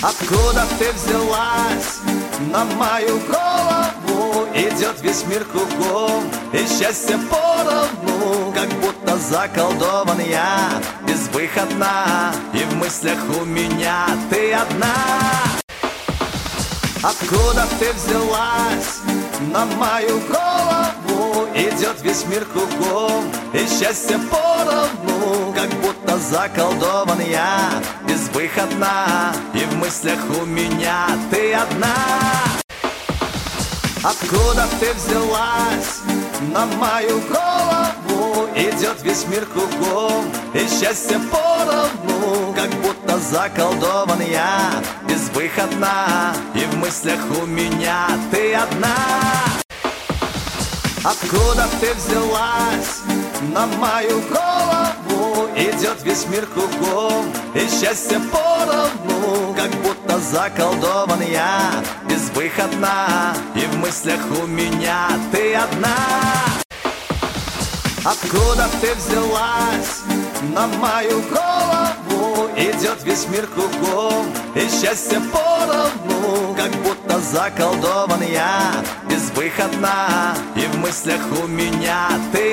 Откуда ты взялась на мою голову? Идет весь мир кругом, и счастье поровну. Как будто заколдован я, безвыходна, и в мыслях у меня ты одна. Откуда ты взялась на мою голову? Идет весь мир кругом, и счастье поровну. Как будто заколдован я, безвыходна, и в мыслях у меня ты одна. Откуда ты взялась на мою голову? Идет весь мир кругом, и счастье поровну. Как будто заколдован я, безвыходна, и в мыслях у меня ты одна. Откуда ты взялась на мою голову? Идет весь мир кругом, и счастье поровну. Как будто заколдован я, безвыходна, и в мыслях у меня ты одна. Откуда ты взялась на мою голову? Идет весь мир кругом, и счастье поровну. Как будто заколдован я, безвыходна, и в мыслях у меня ты